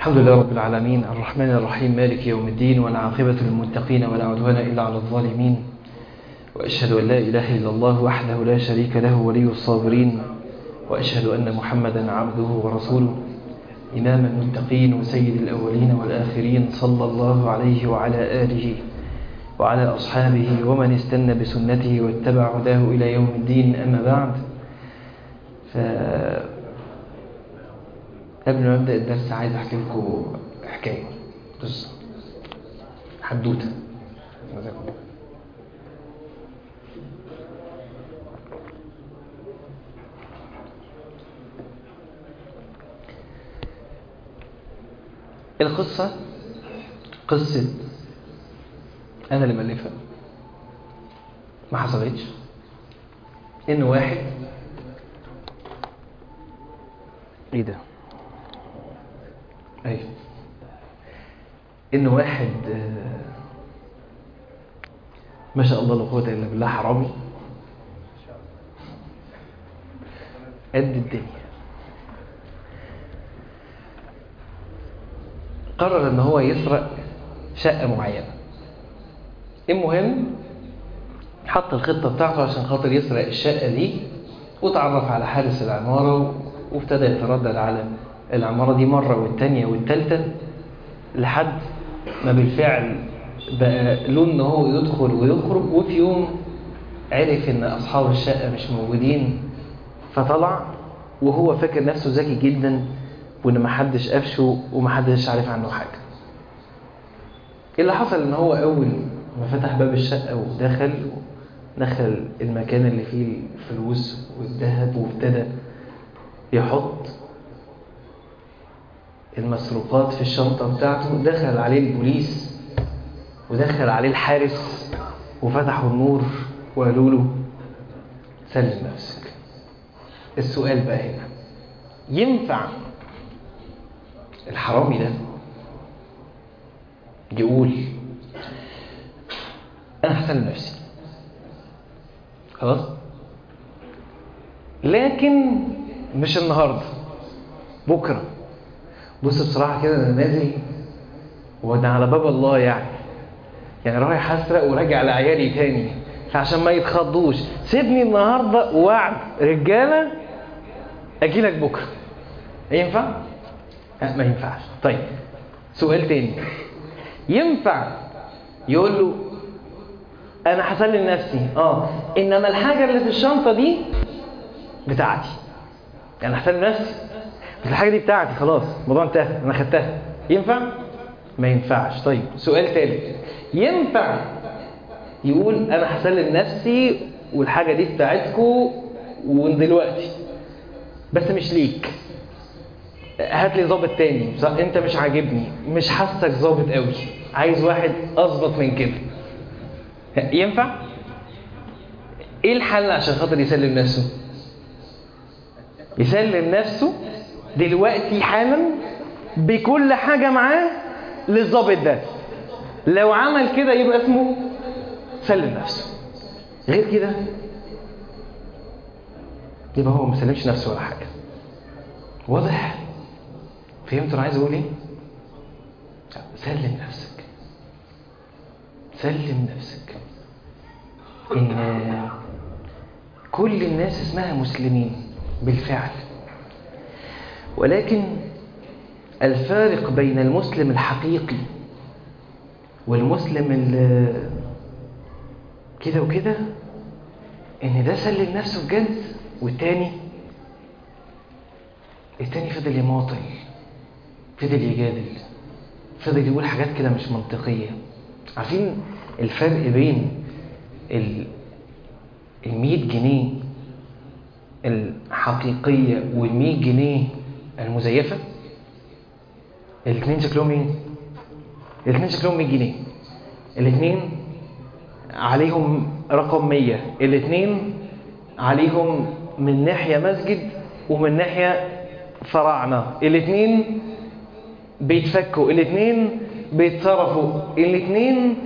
الحمد لله رب العالمين الرحمن الرحيم مالك يوم الدين والعاقبة للمتقين ولا عدوان إلا على الظالمين وأشهد أن لا إله إلا الله وحده لا شريك له ولي الصابرين وأشهد أن محمدا عبده ورسوله إمام المتقين وسيد الأولين والآخرين صلى الله عليه وعلى آله وعلى أصحابه ومن استنى بسنته واتبع هداه إلى يوم الدين. أما بعد، قبل ما أبدأ الدرس عايز أحكي لكم حكاية قصة حدوتة. القصة قصة أنا اللي مألفها، ما حصلتش. إن واحد إيه ده؟ أيوه، إن واحد ما شاء الله لا قوة إلا بالله حرامي قد الدنيا، قرر إن هو يسرق شقة معينة. المهم حط الخطة بتاعته عشان خاطر يسرق الشقة دي، وتعرف على حارس العمارة وابتدى يتردد على العمارة دي مرة والتانية والتالتة لحد ما بالفعل بقى له إن هو يدخل ويخرج. وفي يوم عرف إن أصحاب الشقة مش موجودين، فطلع وهو فاكر نفسه ذكي جدا وإن محدش قفشه ومحدش عارف عنه حاجة. اللي حصل إن هو أول ما فتح باب الشقة ودخل المكان اللي فيه الفلوس والذهب وابتدى يحط المسروقات في الشنطة بتاعته، دخل عليه البوليس ودخل عليه الحارس وفتحوا النور وقالوا له سلم نفسك. السؤال بقى هنا، ينفع الحرامي ده يقول أنا هسلم نفسي خلاص، لكن مش النهاردة، بكرة؟ بص بصراحة كده أنا نازل وده على باب الله، يعني رايح أسرق وراجع لعيالي تاني، فعشان ما يتخضوش سيبني النهاردة ووعد رجالة أجيلك بكرة. ينفع؟ ما ينفعش. طيب سؤال تاني، ينفع يقول له أنا هسلم نفسي إنما الحاجة اللي في الشنطة دي بتاعتي، يعني هسلم نفسي بس الحاجة دي بتاعتي خلاص، الموضوع انتهى، أنا خدتها؟ ينفع؟ ما ينفعش. طيب سؤال ثالث، ينفع يقول أنا هسلم نفسي والحاجة دي بتاعتكم ودلوقتي بس مش ليك، هات لي ضابط تاني، انت مش عاجبني، مش حاسك ضابط قوي، عايز واحد اظبط من كده؟ ينفع؟ ايه الحل عشان خاطر يسلم نفسه؟ يسلم نفسه دلوقتي حالا بكل حاجة معاه للضابط ده. لو عمل كده يبقى اسمه سلم نفسه، غير كده يبقى هو مسلمش نفسه ولا حاجة. واضح؟ فهمت انا عايز اقول ايه؟ سلم نفسك، سلم نفسك. ان كل الناس اسمها مسلمين بالفعل، ولكن الفارق بين المسلم الحقيقي والمسلم اللي كده وكده ان ده سلم نفسه بجد، والتاني فضل يماطل، فضل يجادل، فضل يقول حاجات كده مش منطقية. عارفين الفرق بين 100 جنيه الحقيقية وال100 جنيه المزيفة؟ الاثنين شكلهم ايه؟ الاثنين شكلهم 100 جنيه، الاثنين عليهم رقم 100، الاثنين عليهم من ناحية مسجد ومن ناحية فراعنة، الاثنين بيتفكوا، الاثنين بيتصرفوا، الاثنين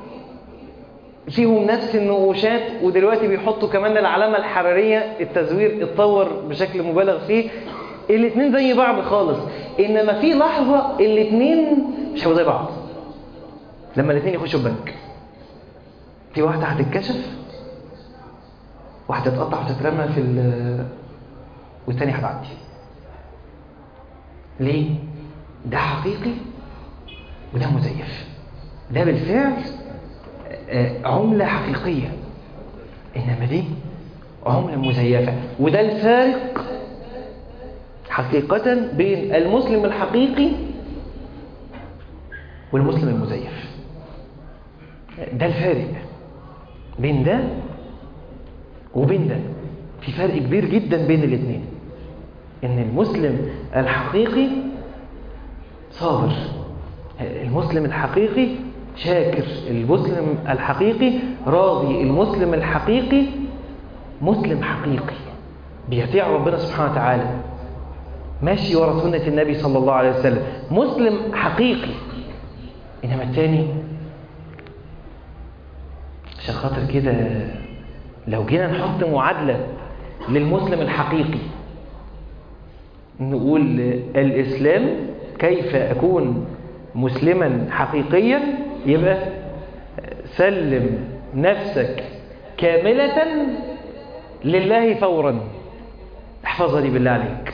فيهم نفس النقوشات، ودلوقتي بيحطوا كمان العلامة الحرارية، التزوير اتطور بشكل مبالغ فيه. الاتنين زي بعض خالص، إنما في لحظة الاتنين مش هيبقوا زي بعض. لما الاتنين يخشوا البنك، في واحدة هتتكشف، واحدة تقطع وتترمى والتانية هتعدي. ليه؟ ده حقيقي وده مزيف. ده بالفعل عملة حقيقية، إنما دي عملة مزيفة. وده الفارق حقيقة بين المسلم الحقيقي والمسلم المزيف. ده الفارق بين ده وبين ده. في فرق كبير جدا بين الاثنين. إن المسلم الحقيقي صابر، المسلم الحقيقي شاكر، المسلم الحقيقي راضي، المسلم الحقيقي مسلم حقيقي بيطيع ربنا سبحانه وتعالى، ماشي ورا سنة النبي صلى الله عليه وسلم، مسلم حقيقي. إنما الثاني عشان خاطر كده لو جينا نحط معادلة للمسلم الحقيقي، نقول الإسلام كيف أكون مسلما حقيقيا، يبقى سلم نفسك كاملة لله فورا. احفظها دي بالله عليك.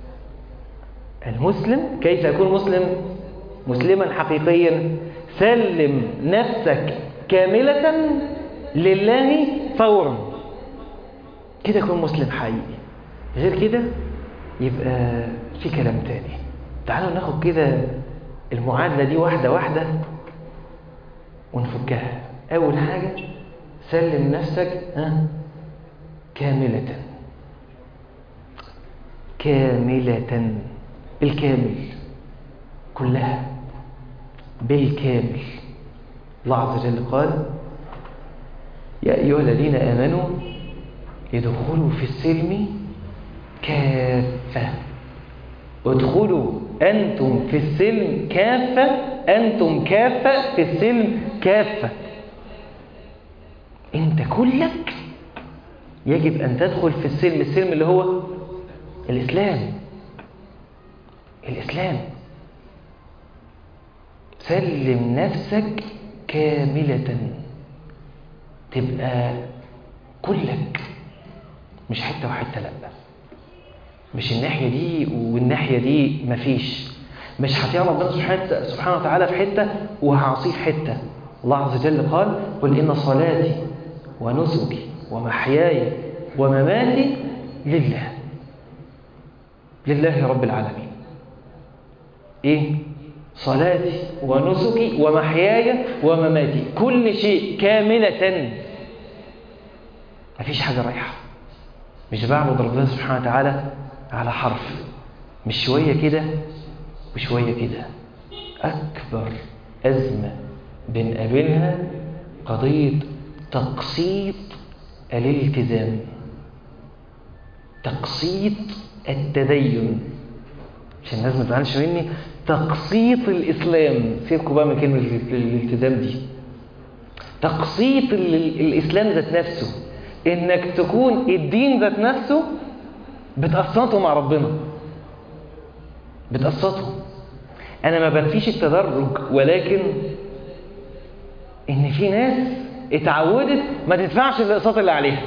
المسلم كيف أكون مسلما حقيقيا، سلم نفسك كاملة لله فورا، كده يكون مسلم حقيقي. غير كده يبقى في كلام تاني. تعالوا ناخد كده المعادلة دي واحدة واحدة ونفكها. أول حاجة سلم نفسك كاملة. كاملة، الكامل كلها بالكامل. الله عز وجل قال: يا أيها الذين آمنوا ادخلوا في السلم كافة. ادخلوا أنتم في السلم كافة، أنتم كافة في السلم كافة. أنت كلك يجب أن تدخل في السلم. السلم اللي هو الإسلام. الإسلام. سلم نفسك كاملة، تبقى كلك، مش حتة وحتة، لأ، مش الناحية دي والناحية دي مفيش. مش هطيع ربنا سبحانه وتعالى في حتة وهعصيه في حتة. الله عز وجل قال: قل إن صلاتي ونسكي ومحياي ومماتي لله رب العالمين. إيه؟ صلاتي ونسكي ومحياي ومماتي، كل شيء كاملة، مفيش حاجة رايحة. مش بعبد ربنا سبحانه وتعالى على حرف، مش شوية كده وشوية كده. أكبر أزمة بنقابلها قضية تقسيط الالتزام، تقسيط التدين. عشان الناس ما تزعلش مني، تقسيط الإسلام. سيبكوا بقى من كلمة الالتزام دي. تقسيط الإسلام ذات نفسه، إنك تكون الدين ذات نفسه بتقسطه مع ربنا، بتقسطه. أنا ما بنفيش التدرج، ولكن إن في ناس اتعودت ما تدفعش الأقساط اللي عليها،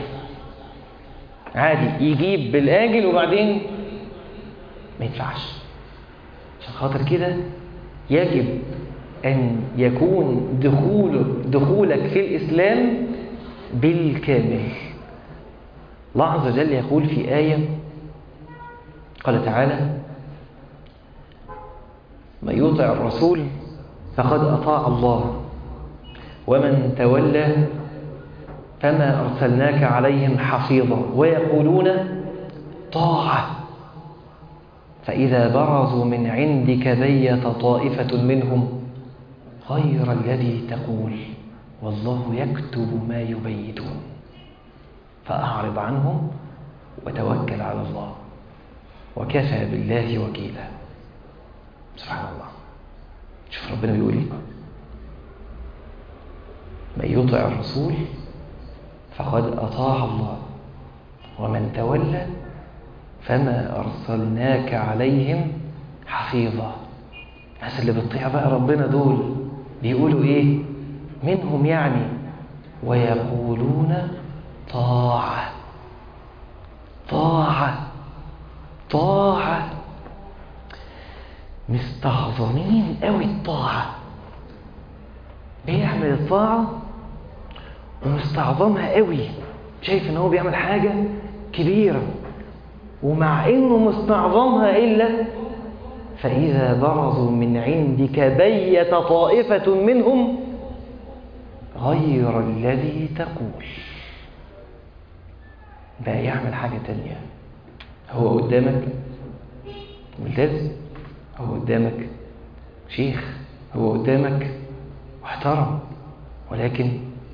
عادي يجيب بالآجل وبعدين ما يدفعش. عشان خاطر كده يجب أن يكون دخولك في الإسلام بالكامل. الله عز وجل يقول في آية، قال تعالى: من يطع الرسول فقد أطاع الله ومن تولى فما أرسلناك عليهم حفيظا ويقولون طاعة فإذا برزوا من عندك بيت طائفة منهم غير الذي تقول والله يكتب ما يبيتون فأعرض عنهم وتوكل على الله وكفى بالله وكيلا. سبحان الله. شوف ربنا بيقول ايه: من يطع الرسول فقد أطاع الله ومن تولى فما أرسلناك عليهم حفيظا. الناس اللي بتطيع بقى ربنا دول بيقولوا إيه منهم يعني؟ ويقولون طاعة طاعة طاعة، مستعظمين قوي الطاعة، بيعمل الطاعة ومستعظمها قوي، شايف ان هو بيعمل حاجة كبيرة، ومع انه مستعظمها إلا فإذا برزوا من عندك بيت طائفة منهم غير الذي تقول. بقى يعمل حاجة تانية. هو قدامك ملتزم، هو قدامك شيخ، هو قدامك محترم، ولكن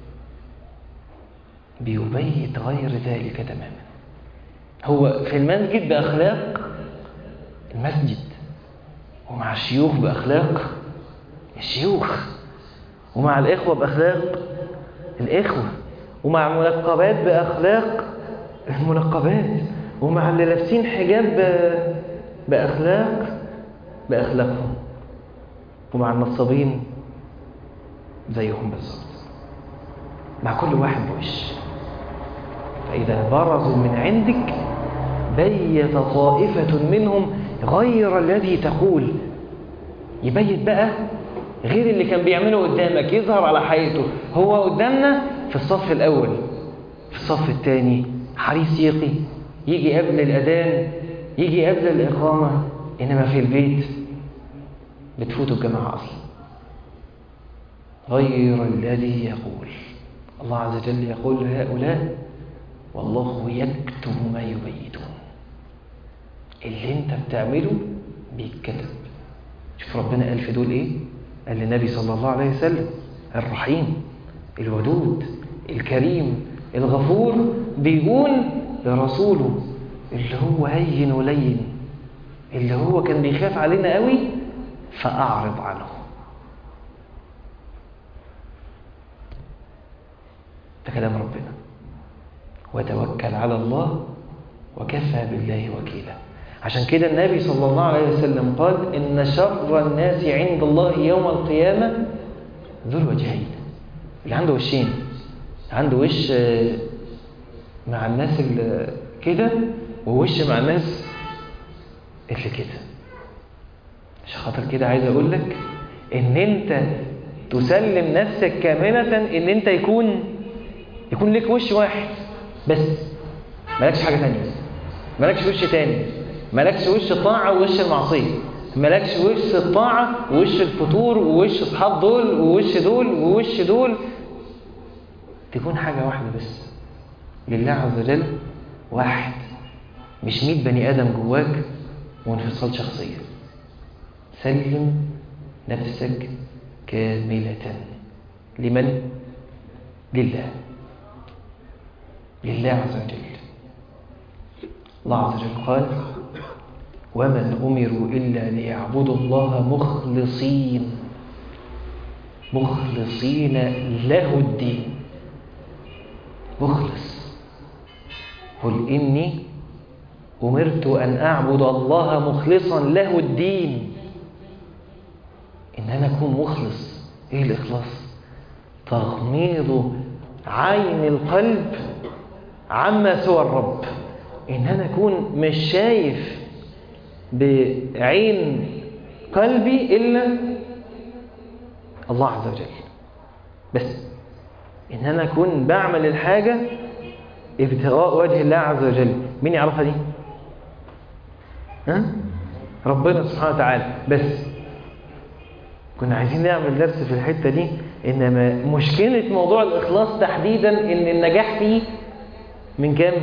بيبيت غير ذلك تماما. هو في المسجد بأخلاق المسجد، ومع الشيوخ بأخلاق الشيوخ، ومع الإخوة بأخلاق الإخوة، ومع المنقبات بأخلاق المنقبات، ومع اللي لابسين حجاب بأخلاقهم، ومع النصابين زيهم بالظبط، مع كل واحد بوش. فإذا برزوا من عندك بيت طائفة منهم غير الذي تقول. يبيت بقى غير اللي كان بيعمله قدامك، يظهر على حقيقته. هو قدامنا في الصف الأول، في الصف الثاني حريص يقي، يجي قبل الأذان، يجي قبل الإقامة، إنما في البيت بتفوتوا الجماعة أصلا. غير الذي يقول. الله عز وجل يقول لهؤلاء والله يكتب ما يبيتون. اللي انت بتعمله بيتكتب. شوف ربنا قال في دول ايه؟ قال للنبي صلى الله عليه وسلم الرحيم الودود الكريم الغفور، بيقول لرسوله اللي هو هين ولين، اللي هو كان بيخاف علينا قوي، فأعرض عنه. ده كلام ربنا. وتوكل على الله وكفى بالله وكيلا. عشان كده النبي صلى الله عليه وسلم قال إن شر الناس عند الله يوم القيامة ذو الوجهين. اللي عنده وشين، عنده وش مع الناس اللي كده، ووش مع الناس اللي كده. عشان خاطر كده عايز أقول لك إن أنت تسلم نفسك كاملة، إن أنت يكون لك وش واحد بس، مالكش حاجة تانية، مالكش وش تاني، مالكش وش الطاعة ووش المعصية، مالكش وش الطاعة ووش الفتور ووش أصحاب دول ووش دول ووش دول. تكون حاجة واحدة بس لله عز وجل، واحد، مش 100 بني آدم جواك وانفصال شخصية. سلم نفسك كاملة. لمن؟ لله عز وجل. الله عز وجل قال وما أمروا إلا ليعبدوا الله مخلصين له الدين. مخلص. قل إني أمرت أن أعبد الله مخلصا له الدين. إن أنا أكون مخلص. إيه الإخلاص؟ تغميض عين القلب عما سوى الرب. إن أنا أكون مش شايف بعين قلبي إلا الله عز وجل بس. إن أنا أكون بعمل الحاجة ابتغاء وجه الله عز وجل. مين يعرفها دي؟ ربنا سبحانه وتعالى بس. كنا عايزين نعمل درس في الحتة دي، إنما مشكلة موضوع الإخلاص تحديدا إن النجاح فيه من كام؟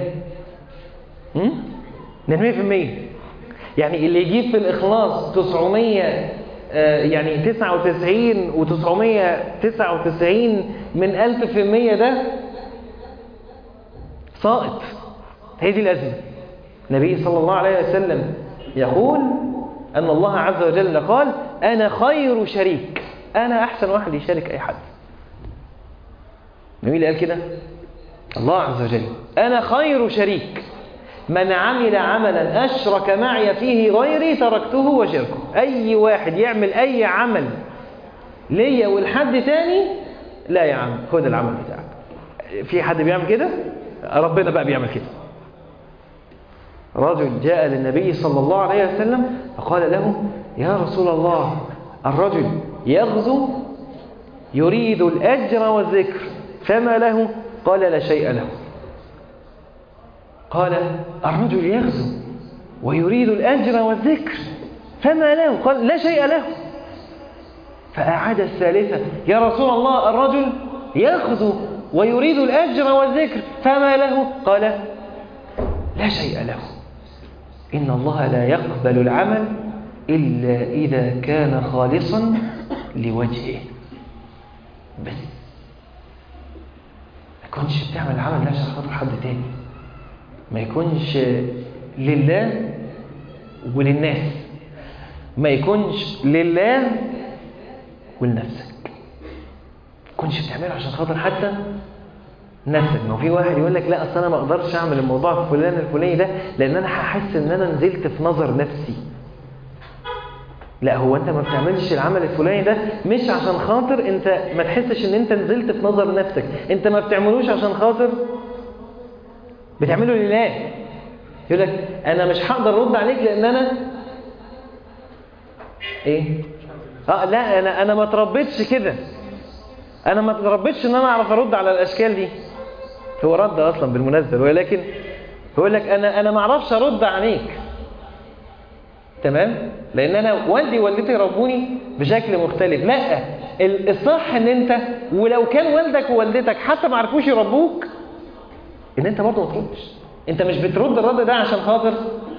من 100%. يعني اللي يجيب في الإخلاص 900 يعني 99 و999 من 1000% ده ساقط. هي دي الأزمة. النبي صلى الله عليه وسلم يقول أن الله عز وجل قال أنا خير شريك، أنا أحسن واحد يشارك أي حد. مين اللي قال كده؟ الله عز وجل. أنا خير شريك. من عمل عملا أشرك معي فيه غيري تركته وشركه. أي واحد يعمل أي عمل ليا والحد تاني، لا يا عم خد العمل بتاعك. في حد بيعمل كده؟ ربنا بقى بيعمل كده. رجل جاء للنبي صلى الله عليه وسلم فقال له: يا رسول الله، الرجل يغزو يريد الأجر والذكر فما له؟ قال: لا شيء له. قال: الرجل يغزو ويريد الأجر والذكر فما له؟ قال: لا شيء له. فأعاد الثالثة: يا رسول الله، الرجل يغزو ويريد الأجر والذكر فما له؟ قال: لا شيء له. إن الله لا يقبل العمل إلا إذا كان خالصا لوجهه. بس ما يكونش بتعمل العمل ده عشان خاطر حد تاني، ما يكونش لله وللناس، ما يكونش لله ولنفسك، ما يكونش بتعمله عشان خاطر حتى نفسك. ما في واحد يقول لك: لا أصل أنا ما أقدرش أعمل الموضوع فلان الفلاني ده لأن أنا هحس إن أنا نزلت في نظر نفسي. لا، هو أنت ما بتعملش العمل الفلاني ده مش عشان خاطر أنت ما تحسش إن أنت نزلت في نظر نفسك، أنت ما بتعملوش عشان خاطر بتعمله لله. يقول لك: أنا مش هقدر أرد عليك لأن أنا إيه؟ لا، أنا ما تربيتش كده، أنا ما تربيتش إن أنا أعرف أرد على الأشكال دي. هو رد أصلا بالمناسبة، ولكن يقول لك: أنا ما أعرفش أرد عليك، تمام؟ لأن أنا والدي ووالدتي ربوني بشكل مختلف. لا، الصح إن أنت ولو كان والدك ووالدتك حتى ما عرفوش يربوك، إن أنت برضه ما تردش. أنت مش بترد الرد ده عشان خاطر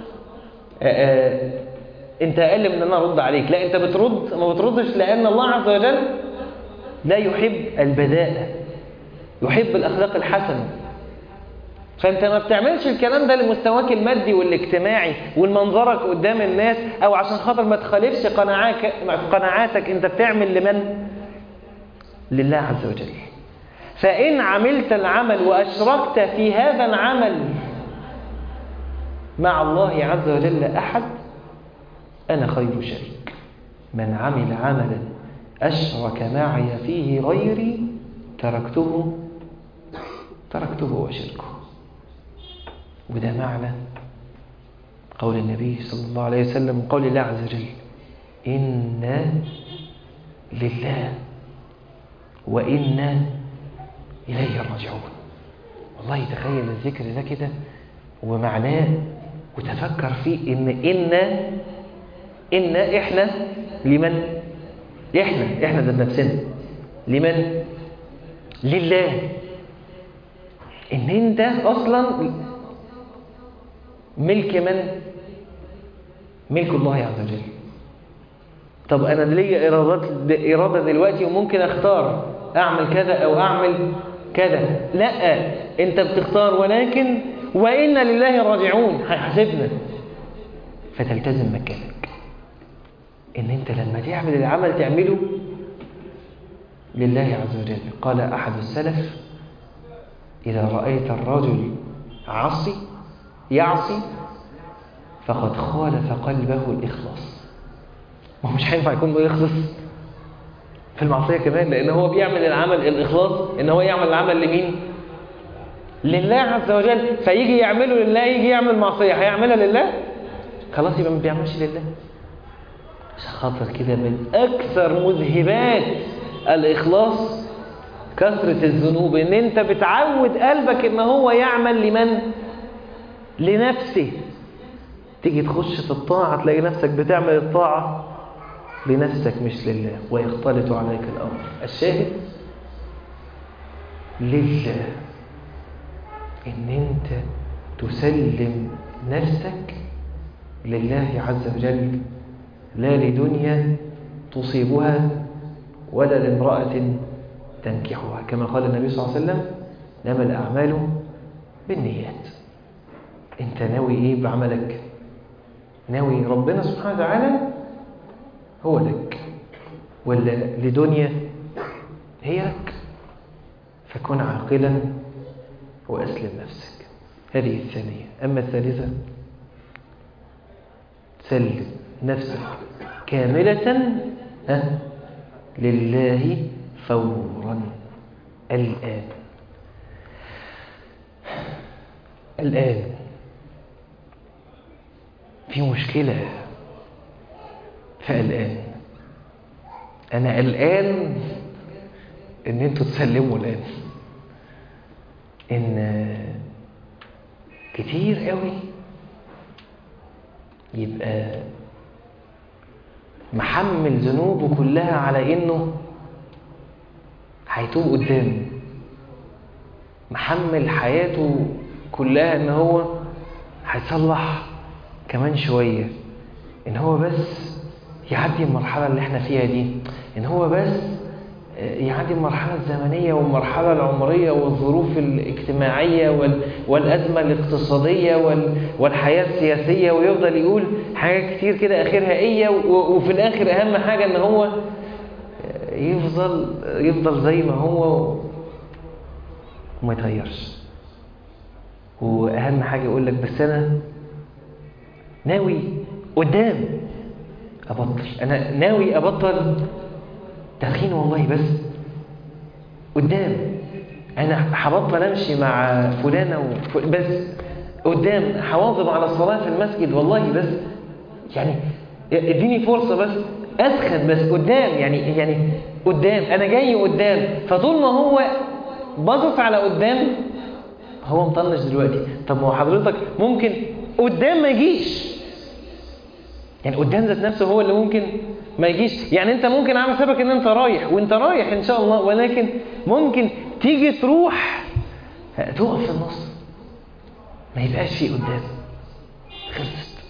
أنت أقل من أن أنا أرد عليك، لا، أنت ما بتردش لأن الله عز وجل لا يحب البذاءة، يحب الأخلاق الحسنة. فأنت ما بتعملش الكلام ده لمستواك المادي والاجتماعي والمنظرك قدام الناس، أو عشان خاطر ما تخالفش قناعاتك. أنت بتعمل لمن؟ لله عز وجل. فإن عملت العمل وأشركت في هذا العمل مع الله عز وجل أحد، أنا خير شريك. من عمل عملا أشرك معي فيه غيري تركته وشركه. وده معنى قول النبي صلى الله عليه وسلم وقول الله عز وجل: إنا لله وإنا إليه راجعون. والله تخيل الذكر ده كده ومعناه وتفكر فيه، إن إحنا لمن؟ إحنا ذات نفسنا لمن؟ لله. إن أنت أصلا ملك من؟ ملك الله عز وجل. طب أنا ليا إرادة دلوقتي وممكن أختار أعمل كذا أو أعمل كذا. لا، أنت بتختار، ولكن وإنا لله راجعون، هيحاسبنا. فتلتزم مكانك، إن أنت لما تعمل العمل تعمله لله عز وجل. قال أحد السلف: إذا رأيت الرجل يعصي فقد خالف قلبه الإخلاص. ما هو مش هينفع يكون بيخلص في المعصية كمان، لأن هو بيعمل العمل الإخلاص، إن هو يعمل العمل لمين؟ لله عز وجل. فيجي يعمله لله، يجي يعمل معصية هيعملها لله؟ خلاص يبقى ما بيعملش لله. عشان خاطر كده من أكثر مذهبات الإخلاص كثرة الذنوب، إن أنت بتعود قلبك إن هو يعمل لمن؟ لنفسه. تيجي تخش في الطاعة تلاقي نفسك بتعمل الطاعة لنفسك مش لله، ويختلط عليك الأمر. الشاهد لله، إن أنت تسلم نفسك لله عز وجل، لا لدنيا تصيبها ولا لامرأة تنكحها، كما قال النبي صلى الله عليه وسلم: إنما الأعمال بالنيات. أنت ناوي إيه بعملك؟ ناوي ربنا سبحانه وتعالى هو لك، ولا لدنيا هي لك؟ فكن عاقلا وأسلم نفسك. هذه الثانية. أما الثالثة سلم نفسك كاملة لله فورا الآن. الآن في مشكلة، فالآن أنا قلقان إن أنتوا تسلموا الآن. إن كتير قوي يبقى محمل ذنوبه كلها على إنه هيتوب قدام، محمل حياته كلها إن هو هيصلح كمان شوية، إن هو بس يعدي المرحلة اللي احنا فيها دي، إن هو بس يعدي المرحلة الزمنية والمرحلة العمرية والظروف الاجتماعية والأزمة الاقتصادية والحياة السياسية، ويفضل يقول حاجات كتير كده آخرها إيه، وفي الآخر أهم حاجة إن هو يفضل زي ما هو وما يتغيرش. وأهم حاجة يقول لك بس أنا ناوي قدام أبطل، أنا ناوي أبطل تدخين والله، بس قدام أنا هبطل أمشي مع فلانة بس قدام هواظب على الصلاة في المسجد والله، بس يعني اديني فرصة بس أسخن بس قدام، يعني قدام أنا جاي قدام. فطول ما هو باصص على قدام هو مطنش دلوقتي. طب ما هو حضرتك ممكن قدام ما يجيش، يعني قدام ذات نفسه هو اللي ممكن ما يجيش. يعني انت ممكن عامل سبك ان انت رايح وانت رايح ان شاء الله، ولكن ممكن تيجي تروح تقف في النص ما يبقاش فيه قدام، خلصت.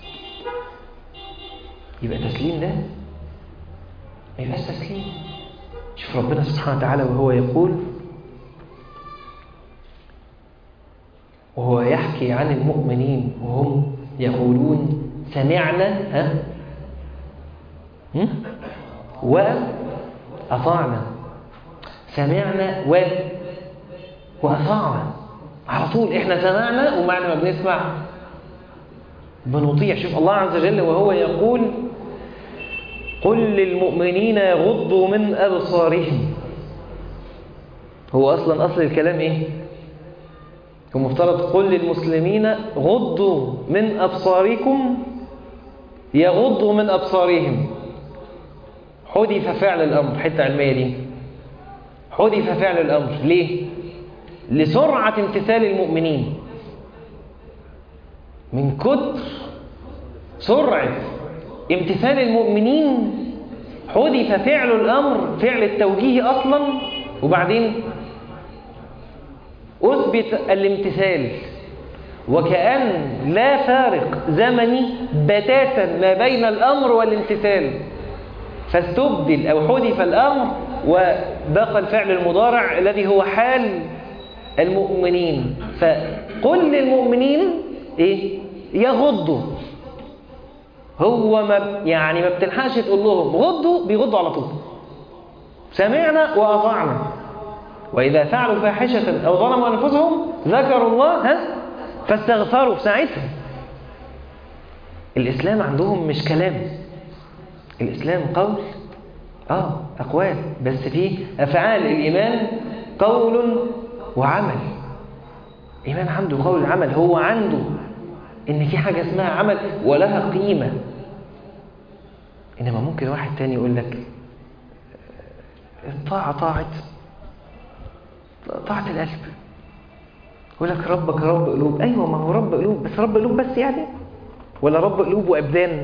يبقى تسليم ده ما يبقاش تسليم. شوف ربنا سبحانه وتعالى وهو يقول، وهو يحكي عن المؤمنين وهم يقولون سمعنا وأطعنا، سمعنا وأطعنا على طول. احنا سمعنا ومعنى ما بنسمع بنطيع. شوف الله عز وجل وهو يقول قل للمؤمنين يغضوا من أبصارهم. هو أصل الكلام إيه؟ هو مفترض قل للمسلمين غضوا من أبصاركم يغضوا من أبصارهم. حذف فعل الأمر، حتة علمية دي، حذف فعل الأمر ليه؟ لسرعة امتثال المؤمنين. من كتر سرعة امتثال المؤمنين حذف فعل الأمر، فعل التوجيه أصلا، وبعدين أثبت الامتثال. وكأن لا فارق زمني بتاتا ما بين الأمر والامتثال، فاستبدل أو حذف الأمر وبقى الفعل المضارع الذي هو حال المؤمنين. فقل للمؤمنين إيه؟ يغضوا. هو ما بتلحقش تقول لهم غضوا، بيغضوا على طول. سمعنا وأطعنا. وإذا فعلوا فاحشة أو ظلموا أنفسهم ذكروا الله فاستغفروا في ساعتها. الإسلام عندهم مش كلام، الإسلام قول أقوال، بس فيه أفعال. الإيمان قول وعمل. الإيمان عنده قول وعمل، هو عنده إن في حاجة اسمها عمل ولها قيمة. إنما ممكن واحد تاني يقول لك الطاعة طاعة القلب. يقول لك ربك رب قلوب. أيوة، ما هو رب قلوب، بس رب قلوب بس يعني، ولا رب قلوب وأبدان؟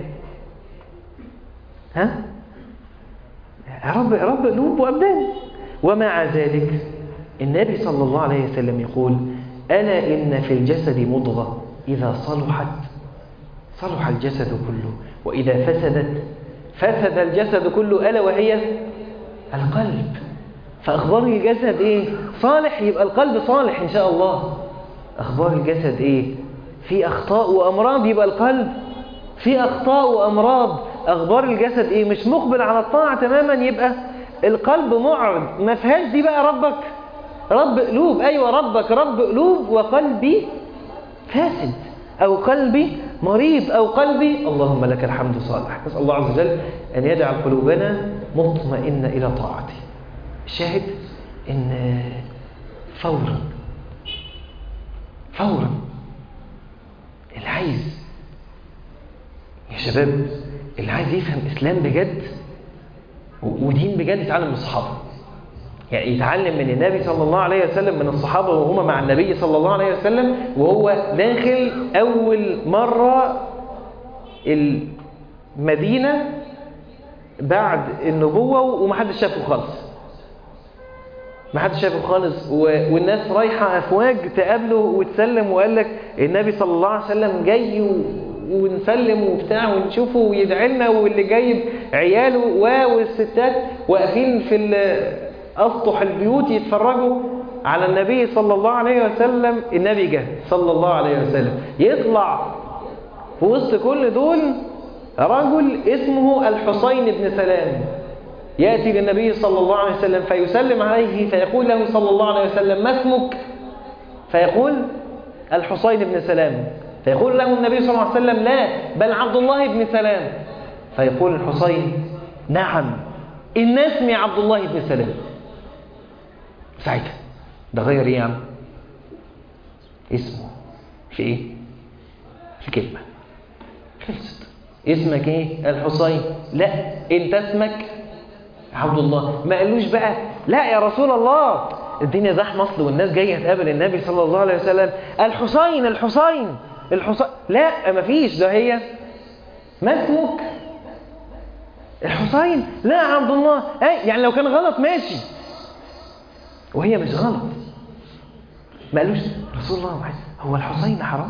رب قلوب وأبدان. ومع ذلك النبي صلى الله عليه وسلم يقول ألا إن في الجسد مضغة إذا صلحت صلح الجسد كله، وإذا فسدت فسد الجسد كله، ألا وهي القلب. فأخبار الجسد إيه؟ صالح، يبقى القلب صالح إن شاء الله. أخبار الجسد إيه؟ في أخطاء وأمراض، يبقى القلب في أخطاء وأمراض. أخبار الجسد إيه؟ مش مقبل على الطاعة تماما، يبقى القلب معرض. ما فيهاش دي بقى ربك رب قلوب. أيوة، ربك رب قلوب وقلبي فاسد، أو قلبي مريض، أو قلبي اللهم لك الحمد صالح. نسأل الله عز وجل أن يجعل قلوبنا مطمئنة إلى طاعته. الشاهد إن فورا اللي عايز يا شباب، اللي عايز يفهم إسلام بجد ودين بجد يتعلم من الصحابة. يعني يتعلم من النبي صلى الله عليه وسلم، من الصحابة وهم مع النبي صلى الله عليه وسلم وهو داخل أول مرة المدينة بعد النبوة ومحدش شافه خالص، والناس رايحة أفواج تقابله وتسلم، وقال لك النبي صلى الله عليه وسلم جاي ونسلم وبتاع ونشوفه ويدعي لنا، واللي جايب عياله والستات واقفين في أسطح البيوت يتفرجوا على النبي صلى الله عليه وسلم. النبي جه صلى الله عليه وسلم، يطلع في وسط كل دول رجل اسمه الحسين بن سلام، يأتي للنبي صلى الله عليه وسلم فيسلم عليه، فيقول له صلى الله عليه وسلم ما اسمك؟ فيقول الحسين بن سلام. فيقول له النبي صلى الله عليه وسلم لا، بل عبد الله بن سلام. فيقول الحسين نعم، إن اسمي عبد الله بن سلام. ساعتها ده غير ايه يا عم؟ اسمه في ايه؟ في كلمة خلصت. اسمك ايه؟ الحسين. لا، انت اسمك عبد الله. ما قالوش بقى لا يا رسول الله الدنيا زحمه اصل والناس جايه تقابل النبي صلى الله عليه وسلم، الحسين. لا، ما فيش. ده هي ما اسمك؟ الحسين. لا عبد الله. يعني لو كان غلط ماشي، وهي مش غلط. ما قالوش رسول الله هو الحسين حرام؟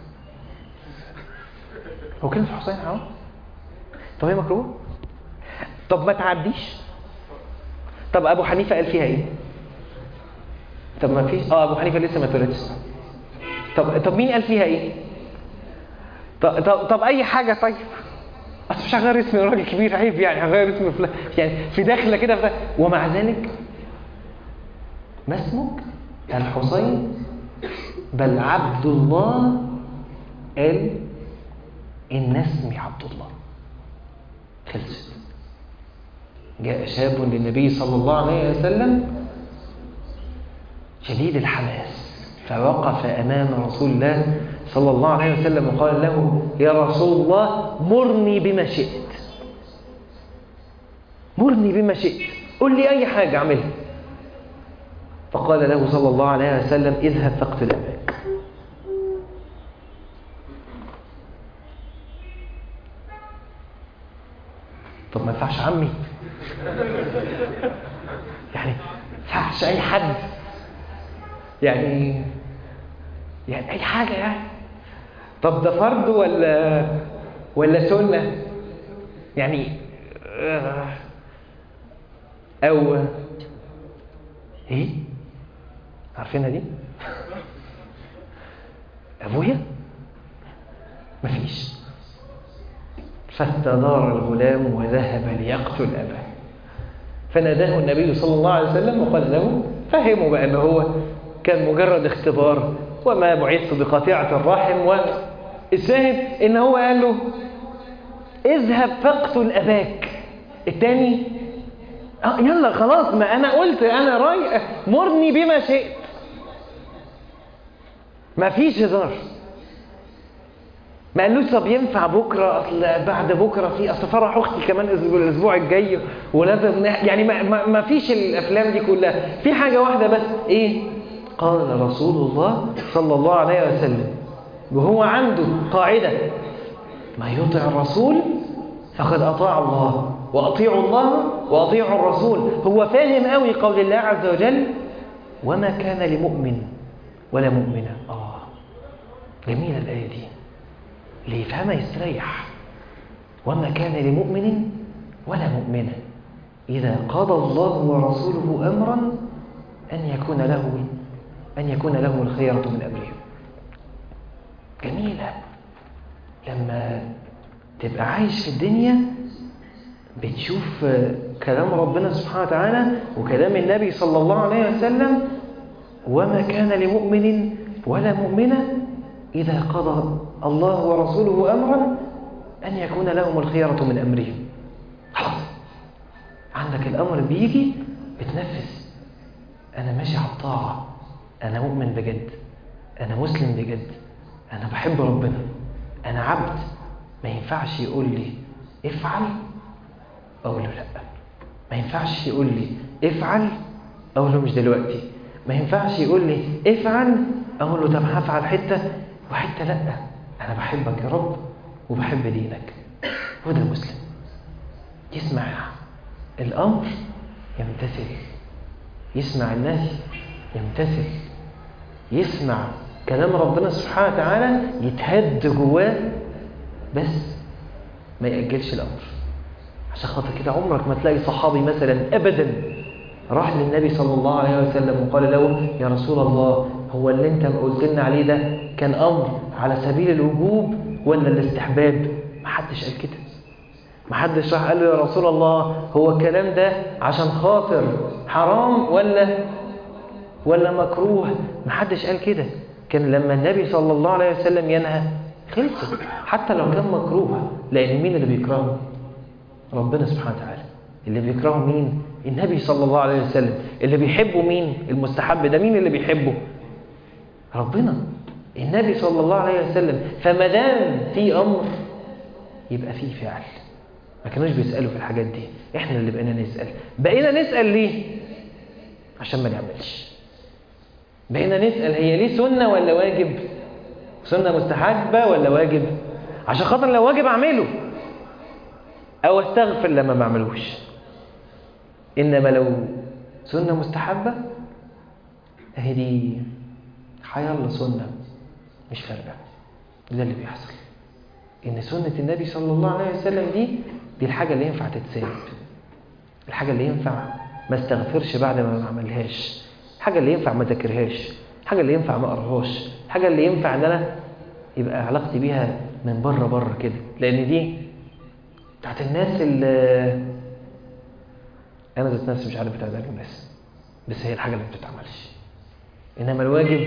هو كلمة الحسين حرام؟ طب هي مكروه؟ طب ما تعديش؟ طب أبو حنيفة قال فيها إيه؟ طب ما فيش؟ أبو حنيفة لسه ما اتولدش. طب مين قال فيها إيه؟ طب أي حاجة. طيب أصل مش هغير اسم راجل كبير، عيب يعني هغير اسم فلان، يعني في داخلة كده ومع ذلك ما اسمك؟ الحسين، بل عبد الله. قال إن اسمي عبد الله. خلصت. جاء شاب للنبي صلى الله عليه وسلم شديد الحماس، فوقف أمام رسول الله صلى الله عليه وسلم وقال له يا رسول الله مرني بما شئت، قل لي أي حاجة أعملها. فقال له صلى الله عليه وسلم اذهب فاقتل أباك. طب ما ينفعش عمي؟ يعني ما ينفعش أي حد؟ يعني أي حاجة يعني. طب ده فرض ولا سنة؟ يعني أو إيه؟ عارفينها دي؟ أبويا؟ مفيش. فاستدار الغلام وذهب ليقتل أباه، فناداه النبي صلى الله عليه وسلم وقال له، فهموا بقى أنه هو كان مجرد اختبار وما بعثت بقطيعة الرحم. والشاهد إن هو قال له اذهب فاقتل أباك. الثاني يلا خلاص، ما أنا قلت أنا رايح، مرني بما شئت. ما فيش هزار. ما قالوش طب ينفع بكره، اصل بعد بكره في اصل فرح اختي كمان الاسبوع الجاي ولازم يعني ما فيش الافلام دي كلها. في حاجه واحده بس، ايه؟ قال رسول الله صلى الله عليه وسلم وهو عنده قاعده: ما يطع الرسول فقد اطاع الله، واطيعوا الله واطيعوا الرسول. هو فاهم قوي قول الله عز وجل: وما كان لمؤمن ولا مؤمنه. جميله الايه دي، اللي يفهمها يستريح. وما كان لمؤمن ولا مؤمنة إذا قضى الله ورسوله أمرا أن يكون له الخيرة من أمرهم. جميلة. لما تبقى عايش في الدنيا بتشوف كلام ربنا سبحانه وتعالى وكلام النبي صلى الله عليه وسلم: وما كان لمؤمن ولا مؤمنة إذا قضى الله ورسوله أمرا أن يكون لهم الخيرة من أمرهم. خلاص عندك الأمر بيجي بتنفذ. أنا ماشي على الطاعة، أنا مؤمن بجد، أنا مسلم بجد، أنا بحب ربنا، أنا عبد. ما ينفعش يقول لي افعل أقول له لأ، ما ينفعش يقول لي افعل أقول له مش دلوقتي، ما ينفعش يقول لي افعل أقول له طب هفعل حتة وحتة لأ. أنا بحبك يا رب وبحب دينك. وده المسلم يسمع الأمر يمتثل، يسمع النهي يمتثل، يسمع كلام ربنا سبحانه وتعالى يتهد جواه بس ما يأجلش الأمر. عشان خاطر كده عمرك ما تلاقي صحابي مثلا أبدا راح للنبي صلى الله عليه وسلم وقال له يا رسول الله هو اللي انت قلت لنا عليه ده كان أمر على سبيل الوجوب ولا الاستحباب؟ محدش قال كده. محدش راح قال له يا رسول الله هو الكلام ده عشان خاطر حرام ولا مكروه؟ محدش قال كده. كان لما النبي صلى الله عليه وسلم ينهى خلصت، حتى لو كان مكروه، لأن مين اللي بيكرهه؟ ربنا سبحانه وتعالى. اللي بيكرهه مين؟ النبي صلى الله عليه وسلم. اللي بيحبه مين؟ المستحب ده مين اللي بيحبه؟ ربنا، النبي صلى الله عليه وسلم. فما دام في أمر يبقى فيه فعل. ما كانوش بيسألوا في الحاجات دي، احنا اللي بقينا نسأل ليه؟ عشان ما نعملش. بقينا نسأل هي ليه سنة ولا واجب؟ سنة مستحبة ولا واجب؟ عشان خاطر لو واجب اعمله او استغفر لما ما اعملوش. انما لو سنة مستحبة اهي دي حيالله سنة مش فارقة. ده اللي بيحصل، ان سنة النبي صلى الله عليه وسلم دي الحاجة اللي ينفع تتساب، الحاجة اللي ينفع ما استغفرش بعد ما عملهاش، الحاجة اللي ينفع ما ذاكرهاش، الحاجة اللي ينفع ما اقراهاش، الحاجة اللي ينفع ان انا يبقى علاقتي بيها من بره كده. لان دي بتاعت الناس اللي انا ذات نفسي مش عارف بتاعت الناس، بس هي الحاجة اللي ما بتتعملش. انما الواجب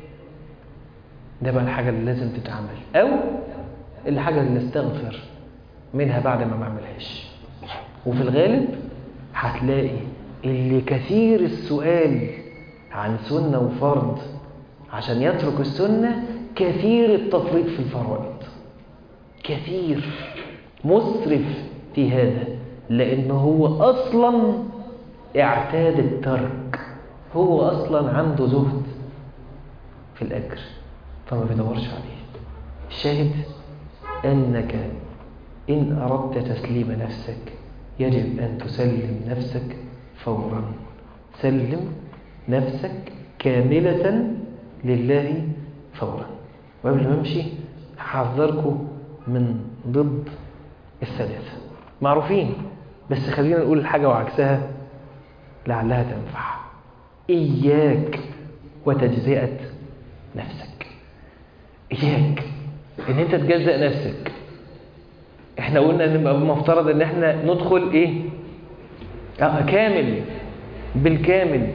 ده بقى الحاجة اللي لازم تتعمل، او الحاجة اللي استغفر منها بعد ما اعملهاش. وفي الغالب هتلاقي اللي كثير السؤال عن سنة وفرض عشان يترك السنة كثير التفريط في الفرائض، كثير مسرف في هذا، لأنه هو أصلا اعتاد الترك، هو أصلا عنده زهد في الأجر فما بيدورش عليه. الشاهد أنك إن أردت تسليم نفسك يجب أن تسلم نفسك فورا. سلم نفسك كاملة لله فورا. وقبل ما امشي هحذركم من ضد الثلاثة معروفين، بس خلينا نقول الحاجة وعكسها لعلها تنفع. إياك وتجزئة نفسك. إياك إن أنت تجزئ نفسك. إحنا قلنا إن المفترض إن إحنا ندخل إيه؟ كامل بالكامل.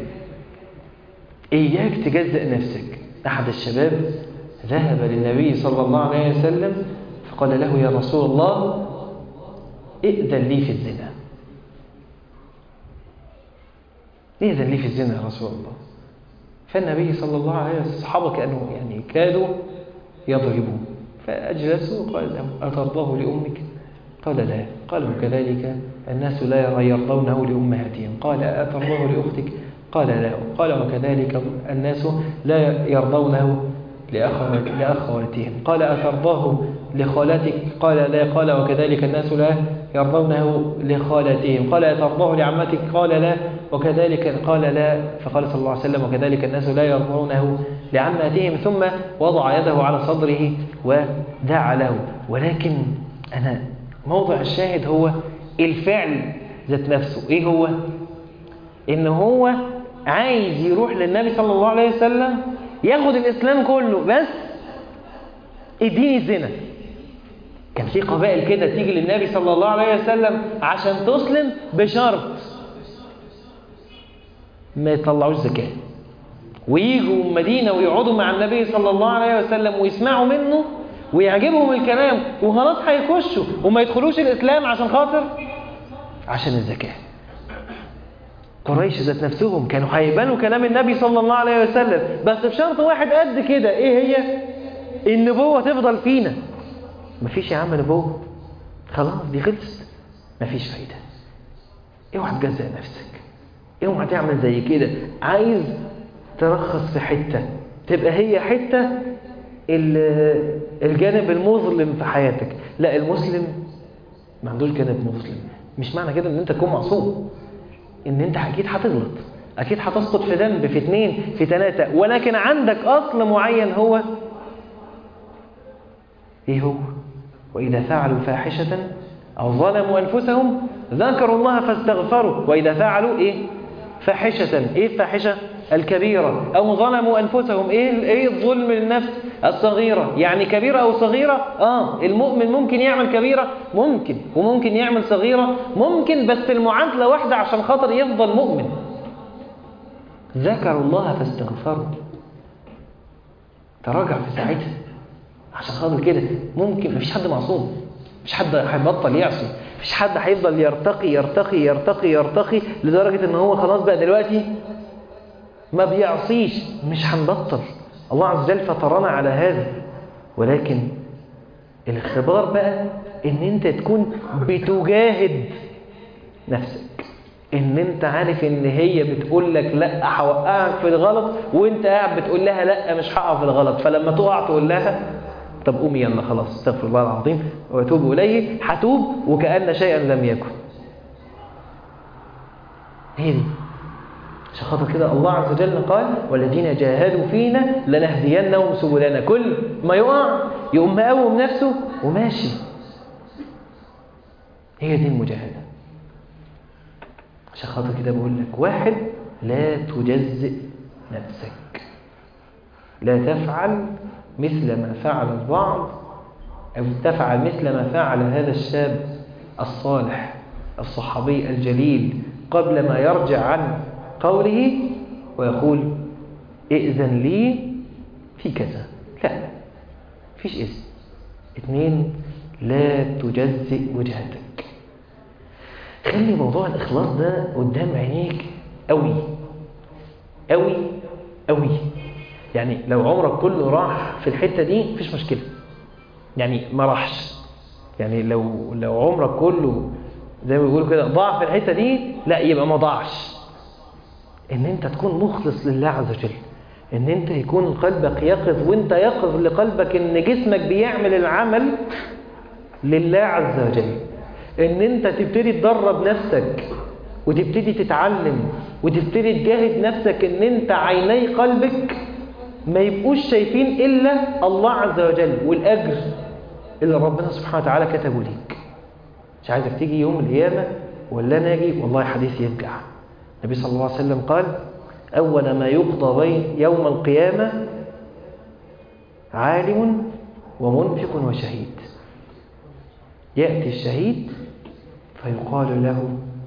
إياك تجزئ نفسك. أحد الشباب ذهب للنبي صلى الله عليه وسلم فقال له يا رسول الله ائذن لي في الزنا. ائذن لي في الزنا يا رسول الله. فالنبي صلى الله عليه وسلم الصحابة كادوا يضربوه، فأجلسوا وقال له أترضاه لأمك؟ قال لا. قال وكذلك الناس لا يرضونه لأمهاتهم. قال أترضاه لأختك؟ قال لا. قال وكذلك الناس لا يرضونه لأخواتهم. قال أترضاه لخالتك؟ قال لا. قال وكذلك الناس لا يرضونه لخالتهم. قال أترضاه لعمتك؟ قال لا. وكذلك قال لا. فقال صلى الله عليه وسلم وكذلك الناس لا يرضونه لعماتهم، ثم وضع يده على صدره ودعا له. ولكن أنا موضع الشاهد هو الفعل ذات نفسه. إيه هو؟ إن هو عايز يروح للنبي صلى الله عليه وسلم ياخد الإسلام كله، بس اديني الزنا. كان في قبائل كده تيجي للنبي صلى الله عليه وسلم عشان تسلم بشرط ما يطلعوش زكاة ويجوا المدينة ويقعدوا مع النبي صلى الله عليه وسلم ويسمعوا منه ويعجبهم الكلام وخلاص هيخشوا وما يدخلوش الإسلام عشان خاطر عشان الزكاة. قريش ذات نفسهم كانوا هيقبلوا كلام النبي صلى الله عليه وسلم بس بشرط واحد قد كده، ايه هي؟ النبوة تفضل فينا. مفيش يا عم نبوة، خلاص دي خلصت، مفيش فايدة. اوعى تجزأ نفسك، اوعى تعمل زي كده. عايز ترخص في حتة تبقى هي حتة الجانب المظلم في حياتك. لا، المسلم ما عندوش جانب مظلم. مش معنى كده ان انت تكون معصوم، ان انت اكيد هتغلط، اكيد هتسقط في ذنب، في 2 في 3، ولكن عندك اصل معين. هو ايه هو؟ واذا فعلوا فاحشة او ظلموا انفسهم ذكروا الله فاستغفروا. واذا فعلوا ايه؟ فاحشة. ايه الفاحشة؟ الكبيرة. او ظلموا انفسهم. ايه الظلم للنفس؟ الصغيرة. يعني كبيرة او صغيرة. المؤمن ممكن يعمل كبيرة، ممكن، وممكن يعمل صغيرة، ممكن، بس المعادلة واحدة عشان خاطر يفضل مؤمن. ذكروا الله فاستغفروا، تراجع في ساعتها عشان خاطر كده. ممكن، مفيش حد معصوم، مفيش حد هيبطل يعصي، مفيش حد هيفضل يرتقي يرتقي يرتقي يرتقي لدرجة ان هو خلاص بقى دلوقتي ما بيعصيش. مش هنبطل، الله عز وجل فطرنا على هذا. ولكن الاختبار بقى ان انت تكون بتجاهد نفسك، ان انت عارف ان هي بتقول لك لا هوقعك في الغلط، وانت قاعد بتقول لها لا مش هقع في الغلط. فلما تقع تقول لها طب قومي يلا خلاص استغفر الله العظيم واتوب اليه. هتوب وكأن شيئا لم يكن. هي دي. عشان خاطر كده الله عز وجل قال والذين جاهدوا فينا لنهدينهم سبلنا. كل ما يقع يقوم مقوم نفسه وماشي. هي دي المجاهدة. عشان خاطر كده بقول لك، 1، لا تجزئ نفسك، لا تفعل مثل ما فعل البعض، أو تفعل مثل ما فعل هذا الشاب الصالح الصحابي الجليل قبل ما يرجع عن قوله ويقول ائذن لي في كذا. لا، فيش إذن. 2، لا تجزئ وجهتك. خلي موضوع الإخلاص ده قدام عينيك قوي قوي قوي. يعني لو عمرك كله راح في الحتة دي مفيش مشكلة، يعني ما راحش. يعني لو عمرك كله زي ما بيقولوا كده ضاع في الحتة دي، لا يبقى ما ضاعش. ان انت تكون مخلص لله عز وجل، ان انت يكون قلبك يقظ، وانت يقظ لقلبك ان جسمك بيعمل العمل لله عز وجل. ان انت تبتدي تدرب نفسك وتبتدي تتعلم وتبتدي تجاهد نفسك ان انت عيني قلبك ما يبقوش شايفين الا الله عز وجل والاجر اللي ربنا سبحانه وتعالى كتبه ليك. مش عايزك تيجي يوم القيامة ولا ناجي والله حديث يرجع. النبي صلى الله عليه وسلم قال أول ما يقضى بين يوم القيامة عالم ومنفق وشهيد. يأتي الشهيد فيقال له،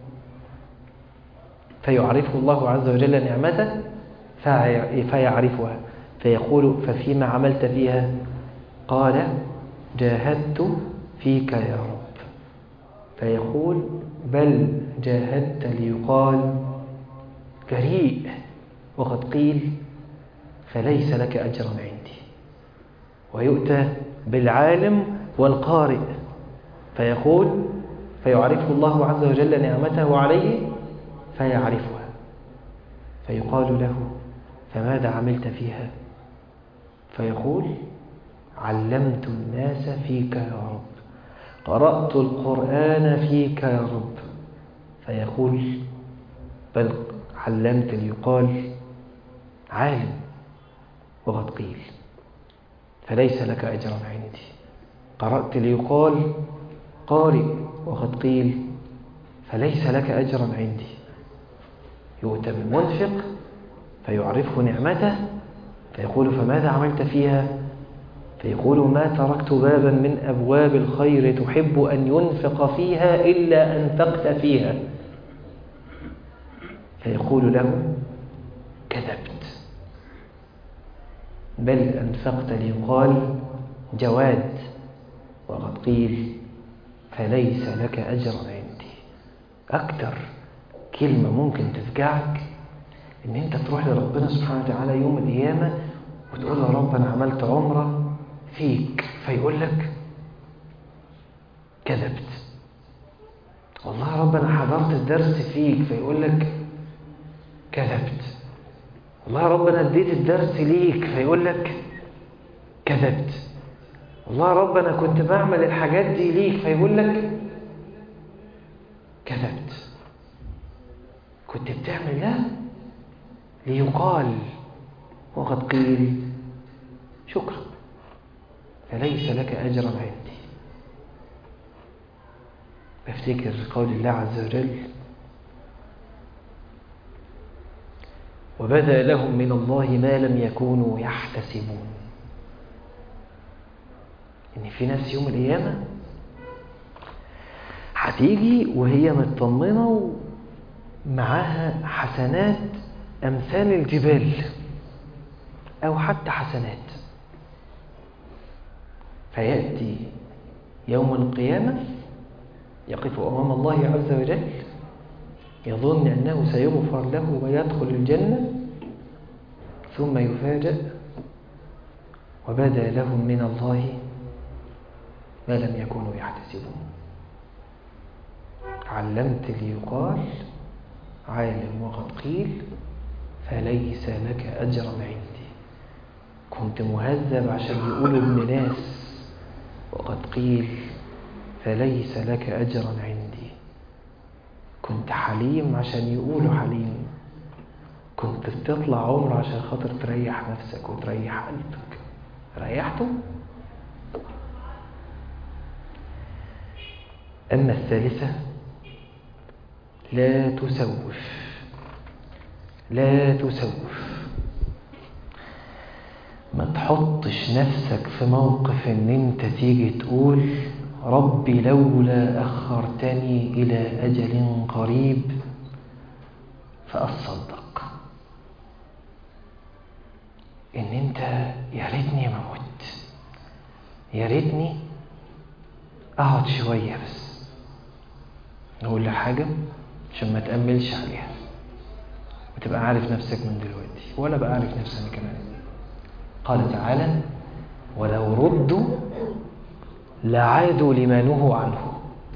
فيعرفه الله عز وجل نعمته فيعرفها، فيقول ففيما عملت فيها؟ قال جاهدت فيك يا رب. فيقول بل جاهدت ليقال جريء، وقد قيل فليس لك أجر عندي. ويؤتى بالعالم والقارئ فيقول فيعرفه الله عز وجل نعمته عليه فيعرفها، فيقال له فماذا عملت فيها؟ فيقول علمت الناس فيك يا رب، قرأت القرآن فيك يا رب. فيقول بل علمت ليقال عالم، وقد قيل فليس لك أجر عندي. قرأت ليقال قارئ، وقد قيل فليس لك أجر عندي. يؤتى بالمنفق فيعرفه نعمته فيقول فماذا عملت فيها؟ فيقول ما تركت بابا من أبواب الخير تحب أن ينفق فيها إلا أنفقت فيها. فيقول له كذبت، بل أنفقت ليقال جواد، وقد قيل فليس لك أجر عندي. أكتر كلمة ممكن تفجعك إن أنت تروح لربنا سبحانه وتعالى يوم القيامة وتقول له رب أنا عملت عمرة فيك، فيقول لك كذبت. والله رب أنا حضرت الدرس فيك، فيقول لك كذبت. والله رب أنا اديت الدرس ليك، فيقول لك كذبت. والله رب أنا كنت بعمل الحاجات دي ليك، فيقول لك كذبت. كنت بتعمل ده ليقال وقد قيل شكرا فليس لك أجر عندي. بفتكر قول الله عز وجل وبدا لهم من الله ما لم يكونوا يحتسبون. إن في ناس يوم القيامة هتيجي وهي مطمنة ومعاها حسنات أمثال الجبال أو حتى حسنات، فيأتي يوم القيامة يقف أمام الله عز وجل يظن أنه سيغفر له ويدخل الجنة، ثم يفاجأ وبدا لهم من الله ما لم يكونوا يحتسبون. علمت ليقال عالم وقد قيل فليس لك أجر عندي. كنت مهذب عشان يقولوا ابن ناس، وقد قيل فليس لك أجر عندي. كنت حليم عشان يقولوا حليم. كنت بتطلع عمر عشان خاطر تريح نفسك وتريح قلبك، ريحته. أما الثالثة لا تسوف. لا تسوف. ما تحطش نفسك في موقف ان انت تيجي تقول ربي لولا أخرتني إلى أجل قريب فأصدق. إن أنت يا ريتني ما مت، يا ريتني أقعد شوية بس. نقول لك حاجة عشان ما تأملش عليها وتبقى عارف نفسك من دلوقتي، ولا بقى عارف نفسنا كمان. قال تعالى ولو ردوا لعادوا لما نهوا عنه.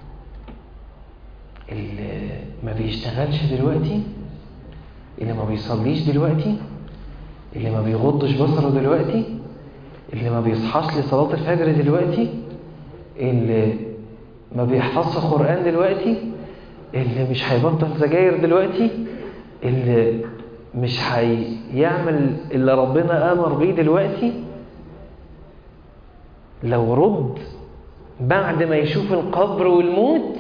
اللي ما بيشتغلش دلوقتي، اللي ما بيصليش دلوقتي، اللي ما بيغضش بصره دلوقتي، اللي ما بيصحاش لصلاة الفجر دلوقتي، اللي ما بيحفظش قرآن دلوقتي، اللي مش هيبطل سجاير دلوقتي، اللي مش هيعمل اللي ربنا أمر بيه دلوقتي، لو رد بعد ما يشوف القبر والموت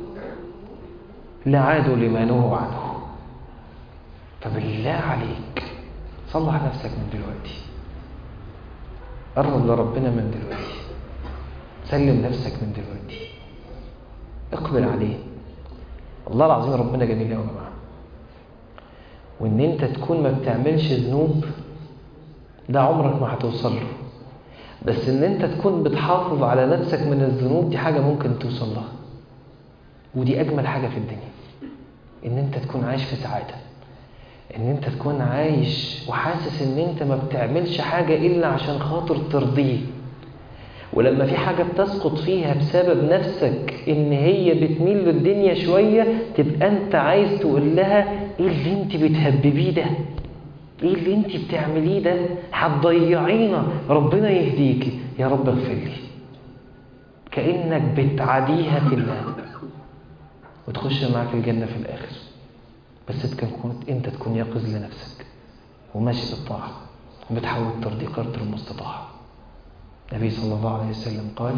لعادوا لما نهوا عنه. فبالله عليك صلح نفسك من دلوقتي، قرب لربنا من دلوقتي، سلم نفسك من دلوقتي، اقبل عليه. والله العظيم ربنا جميل قوي يا جماعه. وان انت تكون ما بتعملش ذنوب ده عمرك ما هتوصل له، بس ان انت تكون بتحافظ على نفسك من الذنوب دي حاجه ممكن توصل لها. ودي اجمل حاجه في الدنيا، ان انت تكون عايش في سعاده، ان انت تكون عايش وحاسس ان انت ما بتعملش حاجه الا عشان خاطر ترضيه. ولما في حاجه بتسقط فيها بسبب نفسك ان هي بتميل للدنيا شويه، تبقى انت عايز تقول لها ايه اللي انت بتهببيه ده، ايه اللي انت بتعمليه ده، هتضيعينا، ربنا يهديكي، يا رب اغفر لي. كأنك بتعاديها في الله وتخش معاك الجنة في الآخر. بس انت تكون يقظ لنفسك وماشي بالطاعة وبتحاول ترضي قدر المستطاع. النبي صلى الله عليه وسلم قال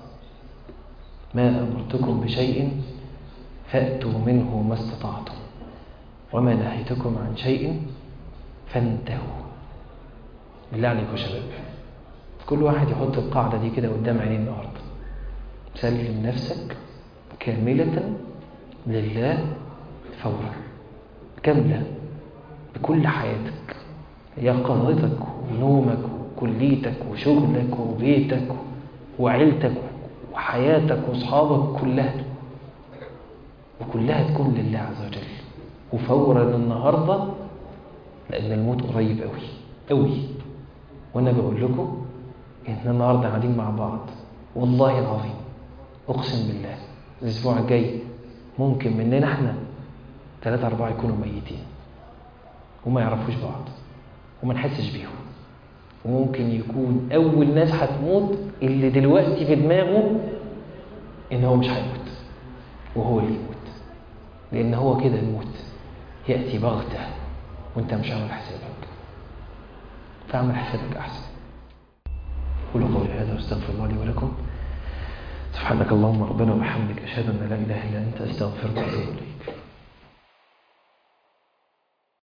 ما أمرتكم بشيء فأتوا منه ما استطعتم وما نهيتكم عن شيء فانتهوا. بالله عليكم يا شباب، كل واحد يحط القاعدة دي كده قدام عينيه النهارده. سلم نفسك كاملة لله فورا، كاملة بكل حياتك، يقظتك ونومك وكليتك وشغلك وبيتك وعيلتك وحياتك واصحابك وكلها تكون لله عز وجل. وفورا النهارده، لان الموت قريب قوي قوي. وانا بقول لكم ان النهارده قاعدين مع بعض، والله العظيم اقسم بالله الاسبوع الجاي ممكن مننا احنا 3-4 يكونوا ميتين وما يعرفوش بعض وما نحسش بيهم. وممكن يكون اول ناس هتموت اللي دلوقتي في دماغه ان هو مش هيموت، وهو اللي يموت. لان هو كده الموت ياتي بغته وانت مش عامل حسابك، فاعمل حسابك احسن. قولوا قولي هذا واستغفر الله لي ولكم. سبحانك اللهم ربنا وبحمدك، اشهد ان لا اله الا انت، استغفرك واتوب اليك.